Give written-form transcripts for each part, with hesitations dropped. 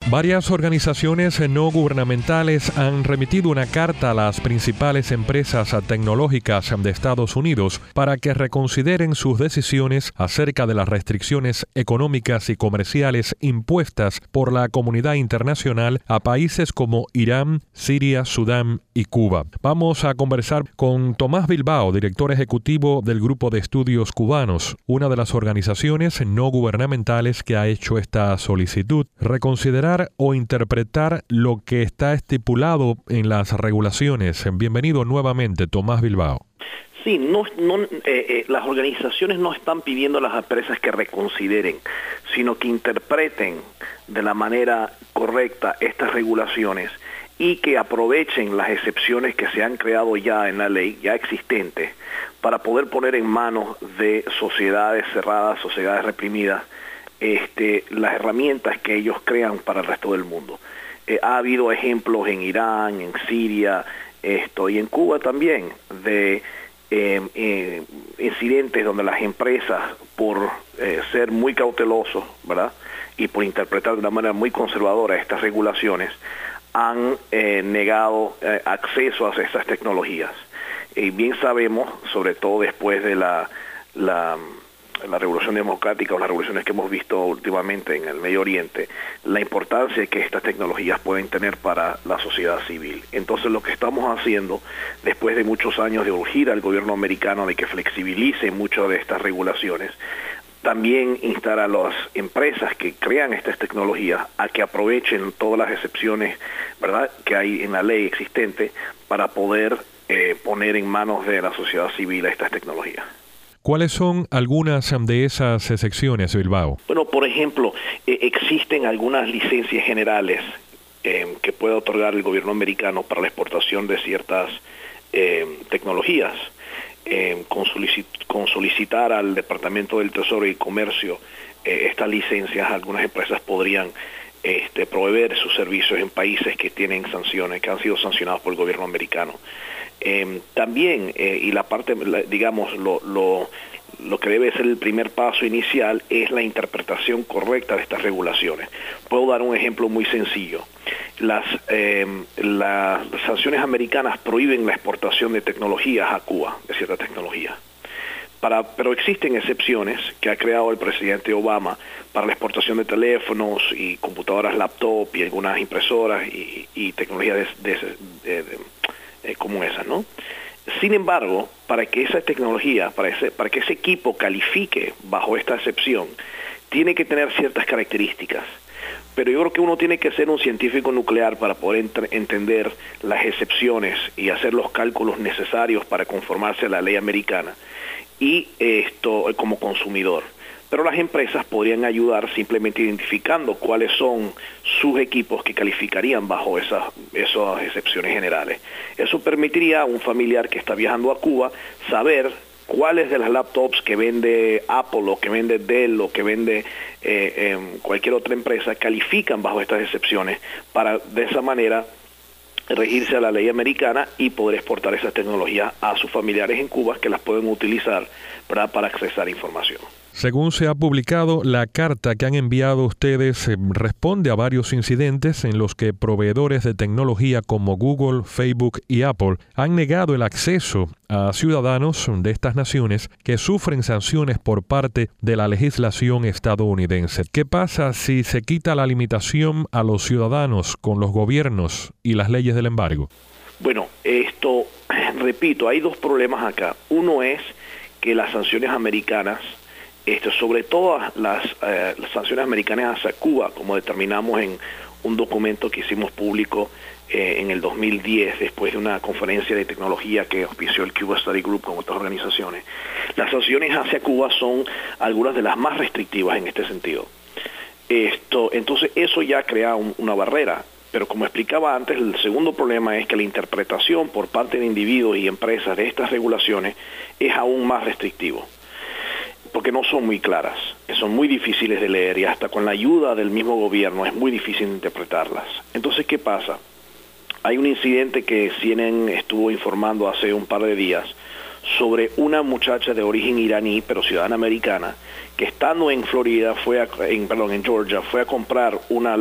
Varias organizaciones no gubernamentales han remitido una carta a las principales empresas tecnológicas de Estados Unidos para que reconsideren sus decisiones acerca de las restricciones económicas y comerciales impuestas por la comunidad internacional a países como Irán, Siria, Sudán y Cuba. Vamos a conversar con Tomás Bilbao, director ejecutivo del Grupo de Estudios Cubanos, una de las organizaciones no gubernamentales que ha hecho esta solicitud. Reconsiderar o interpretar lo que está estipulado en las regulaciones. Bienvenido nuevamente, Tomás Bilbao. Sí, las organizaciones no están pidiendo a las empresas que reconsideren, sino que interpreten de la manera correcta estas regulaciones y que aprovechen las excepciones que se han creado ya en la ley, ya existentes, para poder poner en manos de sociedades cerradas, sociedades reprimidas, las herramientas que ellos crean para el resto del mundo. Ha habido ejemplos en Irán, en Siria, y en Cuba también, de incidentes donde las empresas, por ser muy cautelosos, ¿verdad?, y por interpretar de una manera muy conservadora estas regulaciones, han negado acceso a esas tecnologías. Bien sabemos, sobre todo después de la revolución democrática o las revoluciones que hemos visto últimamente en el Medio Oriente, la importancia que estas tecnologías pueden tener para la sociedad civil. Entonces lo que estamos haciendo, después de muchos años de urgir al gobierno americano de que flexibilice muchas de estas regulaciones, también instar a las empresas que crean estas tecnologías a que aprovechen todas las excepciones, ¿verdad?, que hay en la ley existente para poder poner en manos de la sociedad civil estas tecnologías. ¿Cuáles son algunas de esas excepciones, Bilbao? Bueno, por ejemplo, existen algunas licencias generales que puede otorgar el gobierno americano para la exportación de ciertas tecnologías. Con solicitar al Departamento del Tesoro y Comercio estas licencias, algunas empresas podrían proveer sus servicios en países que tienen sanciones, que han sido sancionados por el gobierno americano. También, y la parte, digamos, lo que debe ser el primer paso inicial es la interpretación correcta de estas regulaciones. Puedo dar un ejemplo muy sencillo. Las sanciones americanas prohíben la exportación de tecnologías a Cuba, de cierta tecnología. Pero existen excepciones que ha creado el presidente Obama para la exportación de teléfonos y computadoras laptop y algunas impresoras y tecnologías como esas, ¿no? Sin embargo, para que esa tecnología, para que ese equipo califique bajo esta excepción, tiene que tener ciertas características. Pero yo creo que uno tiene que ser un científico nuclear para poder entender las excepciones y hacer los cálculos necesarios para conformarse a la ley americana y esto como consumidor. Pero las empresas podrían ayudar simplemente identificando cuáles son sus equipos que calificarían bajo esas excepciones generales. Eso permitiría a un familiar que está viajando a Cuba saber cuáles de las laptops que vende Apple o que vende Dell o que vende cualquier otra empresa califican bajo estas excepciones para de esa manera regirse a la ley americana y poder exportar esas tecnologías a sus familiares en Cuba que las pueden utilizar para accesar información. Según se ha publicado, la carta que han enviado ustedes responde a varios incidentes en los que proveedores de tecnología como Google, Facebook y Apple han negado el acceso a ciudadanos de estas naciones que sufren sanciones por parte de la legislación estadounidense. ¿Qué pasa si se quita la limitación a los ciudadanos con los gobiernos y las leyes del embargo? Bueno, repito, hay dos problemas acá. Uno es que las sanciones americanas, sobre todo las sanciones americanas hacia Cuba, como determinamos en un documento que hicimos público en el 2010, después de una conferencia de tecnología que auspició el Cuba Study Group con otras organizaciones. Las sanciones hacia Cuba son algunas de las más restrictivas en este sentido. Entonces eso ya crea una barrera. Pero como explicaba antes, el segundo problema es que la interpretación por parte de individuos y empresas de estas regulaciones es aún más restrictivo, porque no son muy claras, son muy difíciles de leer y hasta con la ayuda del mismo gobierno es muy difícil interpretarlas. Entonces, ¿qué pasa? Hay un incidente que CNN estuvo informando hace un par de días sobre una muchacha de origen iraní, pero ciudadana americana, que estando en Florida, en Georgia, fue a comprar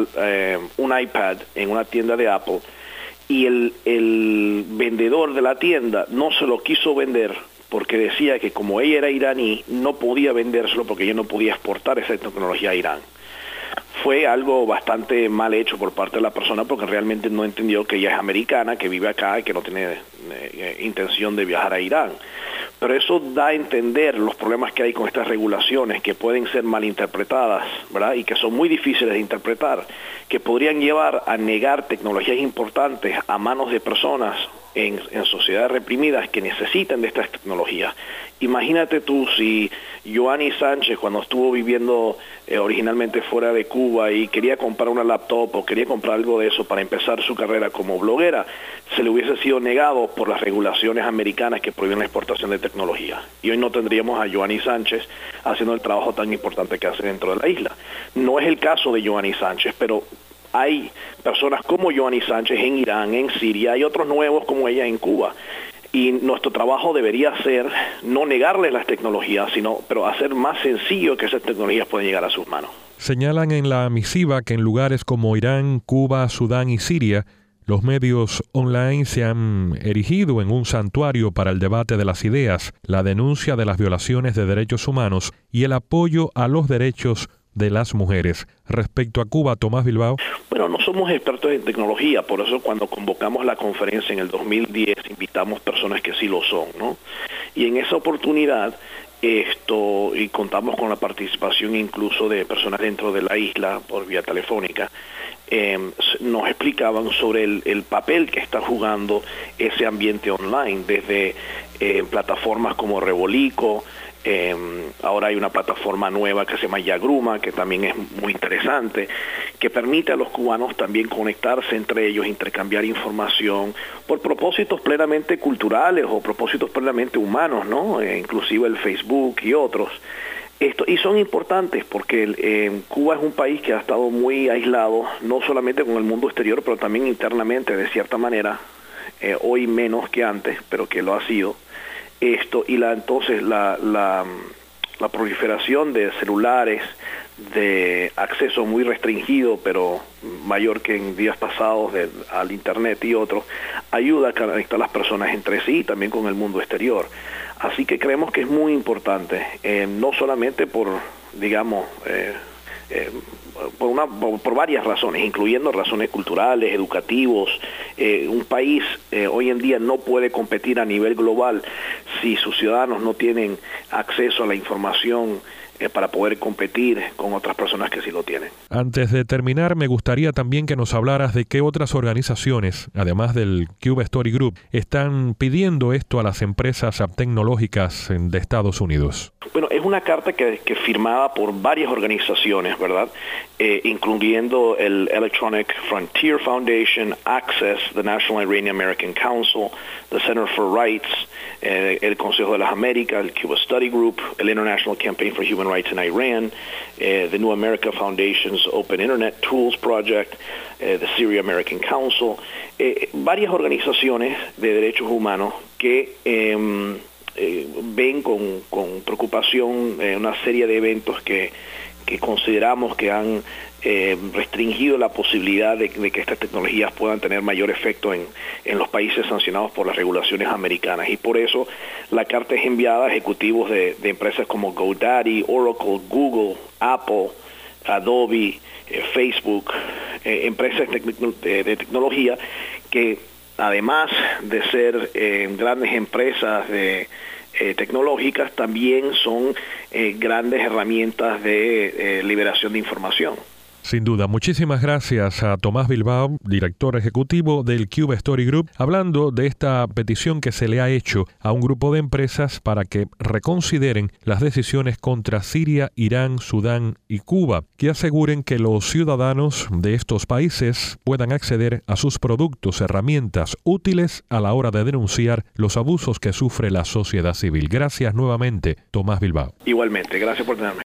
un iPad en una tienda de Apple, y el vendedor de la tienda no se lo quiso vender porque decía que como ella era iraní, no podía vendérselo porque ella no podía exportar esa tecnología a Irán. Fue algo bastante mal hecho por parte de la persona porque realmente no entendió que ella es americana, que vive acá y que no tiene intención de viajar a Irán. Pero eso da a entender los problemas que hay con estas regulaciones que pueden ser malinterpretadas, ¿verdad? Y que son muy difíciles de interpretar, que podrían llevar a negar tecnologías importantes a manos de personas en sociedades reprimidas que necesitan de estas tecnologías. Imagínate tú si Joanny Sánchez, cuando estuvo viviendo originalmente fuera de Cuba y quería comprar una laptop o quería comprar algo de eso para empezar su carrera como bloguera, se le hubiese sido negado por las regulaciones americanas que prohíben la exportación de tecnología. Y hoy no tendríamos a Joanny Sánchez haciendo el trabajo tan importante que hace dentro de la isla. No es el caso de Joanny Sánchez, pero hay personas como Joanny Sánchez en Irán, en Siria, y otros nuevos como ella en Cuba. Y nuestro trabajo debería ser no negarles las tecnologías, pero hacer más sencillo que esas tecnologías puedan llegar a sus manos. Señalan en la misiva que en lugares como Irán, Cuba, Sudán y Siria, los medios online se han erigido en un santuario para el debate de las ideas, la denuncia de las violaciones de derechos humanos y el apoyo a los derechos de las mujeres. Respecto a Cuba, Tomás Bilbao. Bueno, no somos expertos en tecnología, por eso cuando convocamos la conferencia en el 2010 invitamos personas que sí lo son, ¿no? Y en esa oportunidad y contamos con la participación incluso de personas dentro de la isla por vía telefónica, nos explicaban sobre el papel que está jugando ese ambiente online, desde plataformas como Revolico. Ahora hay una plataforma nueva que se llama Yagruma, que también es muy interesante, que permite a los cubanos también conectarse entre ellos, intercambiar información por propósitos plenamente culturales o propósitos plenamente humanos, ¿no? Inclusive el Facebook y otros. Y son importantes porque Cuba es un país que ha estado muy aislado, no solamente con el mundo exterior, pero también internamente, de cierta manera, hoy menos que antes, pero que lo ha sido. Entonces la proliferación de celulares, de acceso muy restringido, pero mayor que en días pasados al internet y otros, ayuda a conectar a las personas entre sí y también con el mundo exterior. Así que creemos que es muy importante, no solamente por varias razones, incluyendo razones culturales, educativos. Un país hoy en día no puede competir a nivel global si sus ciudadanos no tienen acceso a la información para poder competir con otras personas que sí lo tienen. Antes de terminar, me gustaría también que nos hablaras de qué otras organizaciones, además del Cube Story Group, están pidiendo esto a las empresas tecnológicas de Estados Unidos. Bueno, es una carta que firmada por varias organizaciones, ¿verdad? Incluyendo el Electronic Frontier Foundation, Access, the National Iranian American Council, the Center for Rights, el Consejo de las Américas, el Cuba Study Group, el International Campaign for Human Rights in Iran, the New America Foundation's Open Internet Tools Project, the Syria American Council, varias organizaciones de derechos humanos que ven con preocupación una serie de eventos que consideramos que han restringido la posibilidad de que estas tecnologías puedan tener mayor efecto en los países sancionados por las regulaciones americanas. Y por eso la carta es enviada a ejecutivos de empresas como GoDaddy, Oracle, Google, Apple, Adobe, Facebook, empresas de tecnología que además de ser grandes empresas tecnológicas, también son grandes herramientas de liberación de información. Sin duda. Muchísimas gracias a Tomás Bilbao, director ejecutivo del Cube Story Group, hablando de esta petición que se le ha hecho a un grupo de empresas para que reconsideren las decisiones contra Siria, Irán, Sudán y Cuba, que aseguren que los ciudadanos de estos países puedan acceder a sus productos, herramientas útiles a la hora de denunciar los abusos que sufre la sociedad civil. Gracias nuevamente, Tomás Bilbao. Igualmente, gracias por tenerme.